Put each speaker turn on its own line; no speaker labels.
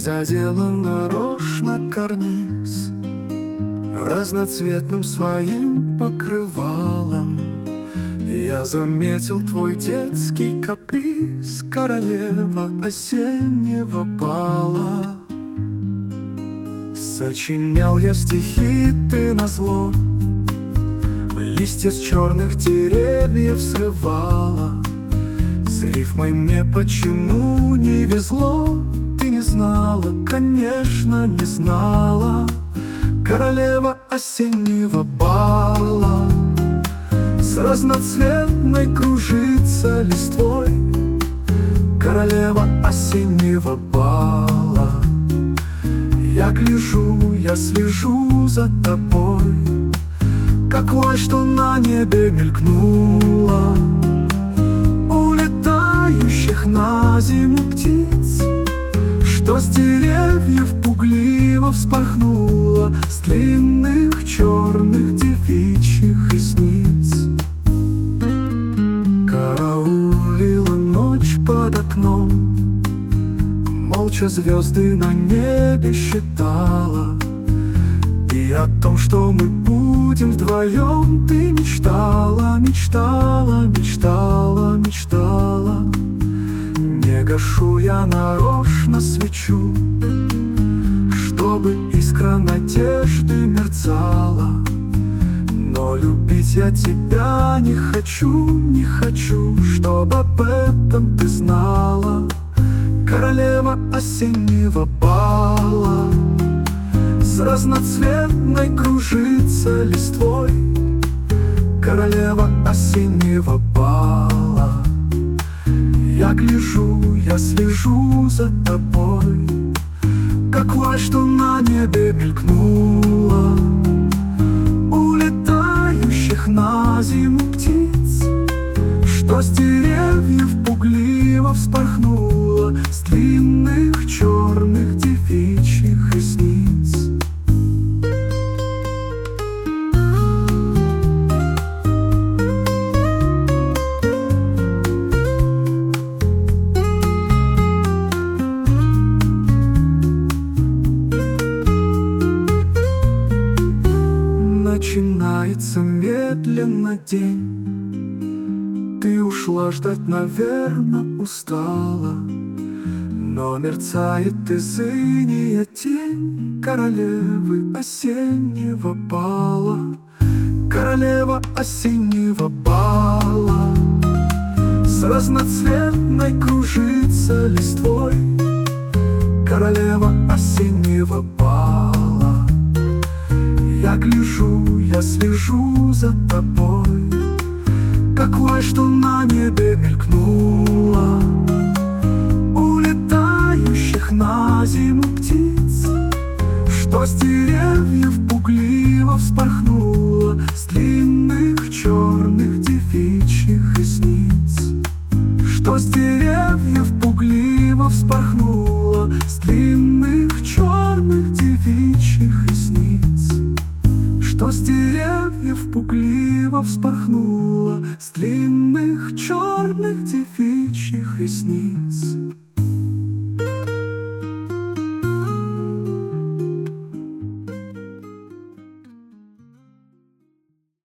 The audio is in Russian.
задела нарочно карниз разноцветным своим покрывалом. Я заметил твой детский каприз, королева осеннего бала. Сочинял я стихи, ты назло листья с черных деревьев срывала. С рифмой мне почему не везло? Ты не знала, конечно, не знала. Королева осеннего бала с разноцветной кружится листвой. Королева осеннего бала. Я гляжу, я слежу за тобой, как вуаль, что на небе мелькнула, улетающих на зиму птиц, что с деревьев пугливо вспорхнула, с длинных черных девичьих ресниц. Караулила ночь под окном, молча звезды на небе считала. И о том, что мы будем вдвоем, ты мечтала, мечтала, мечтала, мечтала. Не гашу я нарочно свечу, чтобы искра надежды мерцала. Но любить я тебя не хочу, не хочу, чтобы об этом ты знала. Королева осеннего бала с разноцветной кружится листвой. Королева осеннего бала. Я гляжу, я слежу за тобой, как вуаль, что на небе мелькнула, улетающих на зиму птиц, что с деревьев пугливо вспорхнула, с длинных черных девичьих ресниц. Начинается медленно день, ты ушла ждать, наверно, устала, но мерцает из инея тень королевы осеннего бала. Королева осеннего бала с разноцветной кружится листвой. Королева осеннего бала. Я гляжу, я слежу за тобой, как вуаль, что на небе мелькнула, улетающих на зиму птиц, что с деревьев пугливо вспорхнула, с длинных черных девичьих ресниц, что с деревьев пугливо вспорхнула, с длинных черных девичьих ресниц, что с деревьев пугливо вспорхнула, с длинных черных девичьих ресниц.